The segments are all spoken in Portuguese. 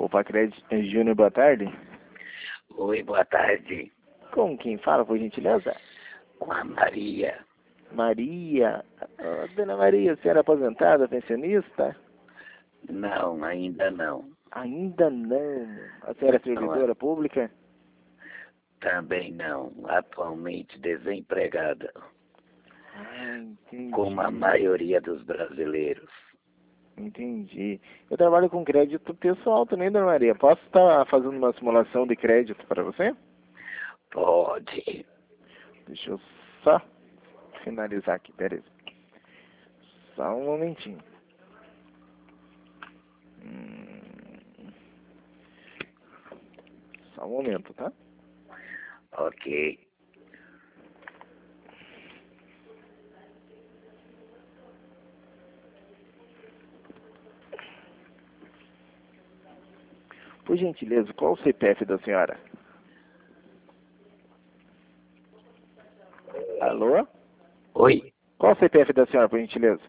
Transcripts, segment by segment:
Opa, Crédito Júnior, boa tarde. Oi, boa tarde. Com quem fala, por gentileza? Com a Maria. Maria. Dona Maria, a senhora é aposentada, pensionista? Não, ainda não. Ainda não. A senhora é servidora pública? Também não. Atualmente desempregada. Entendi. Como a maioria dos brasileiros. Entendi. Eu trabalho com crédito pessoal também, Dona Maria. Posso estar fazendo uma simulação de crédito para você? Pode. Deixa eu só finalizar aqui, peraí. Só um momentinho. Só um momento, tá? Ok. Por gentileza, qual o CPF da senhora? Alô? Oi. Qual o CPF da senhora, por gentileza?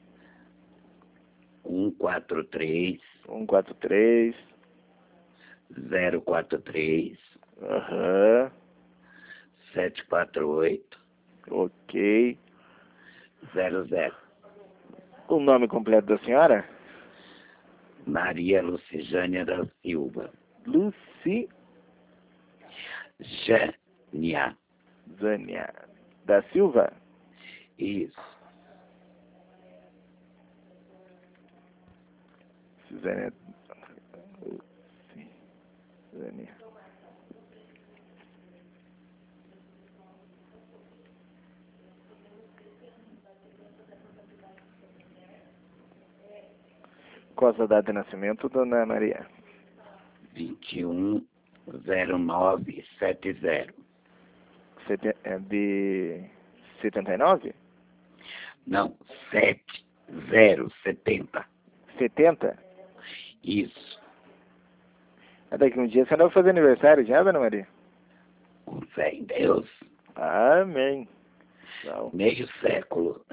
143 143. 043 Aham. 748 Ok. 00. O nome completo da senhora? Maria Lucijânia da Silva. Luci Jânia. Zânia da Silva? Isso. Zânia. Zânia. Qual a sua data de nascimento, Dona Maria? 210970. É de 79? Não, 7070. 70? Isso. Daqui um dia você não vai fazer aniversário já, Dona Maria? Com fé em Deus. Amém. Então. Meio século.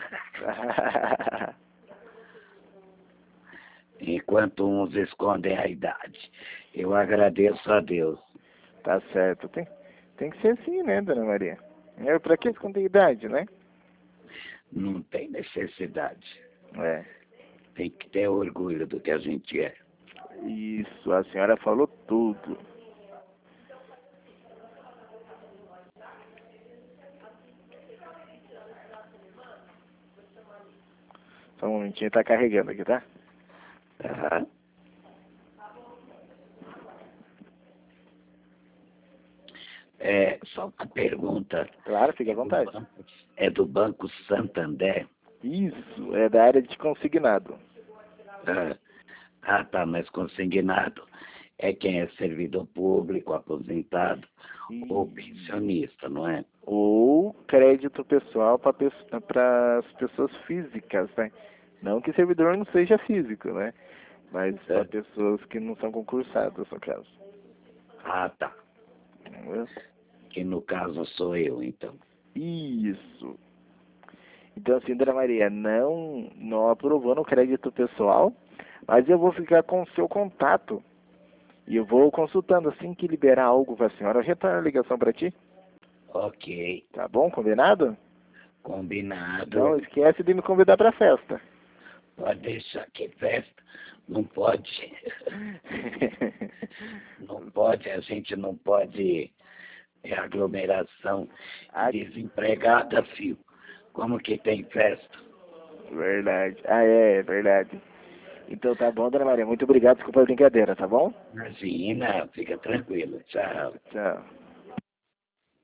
Enquanto uns escondem a idade. Eu agradeço a Deus. Tá certo. Tem que ser assim, né, Dona Maria? Pra que esconder idade, né? Não tem necessidade. É. Tem que ter orgulho do que a gente é. Isso, a senhora falou tudo. Só um momentinho, tá carregando aqui, tá? Tá? Só uma pergunta. Claro, fique à vontade. É do Banco Santander? Isso, é da área de consignado. Tá, mas consignado é quem é servidor público, aposentado ou pensionista, não é? Ou crédito pessoal para as pessoas físicas, né? Não que servidor não seja físico, né? Mas para pessoas que não são concursadas, no caso. Tá. Que no caso sou eu, então. Isso. Então, assim, Dona Maria, não aprovou no crédito pessoal, mas eu vou ficar com o seu contato. E eu vou consultando assim que liberar algo para a senhora. Eu retorno a ligação para ti. Ok. Tá bom? Combinado? Combinado. Não esquece de me convidar para a festa. Pode deixar que festa. Não pode. Não pode, a gente não pode. É aglomeração. Desempregada, filho. Como que tem festa? Verdade. É verdade. Então tá bom, Dona Maria. Muito obrigado. Desculpa a brincadeira, tá bom? Imagina, fica tranquilo. Tchau. Tchau.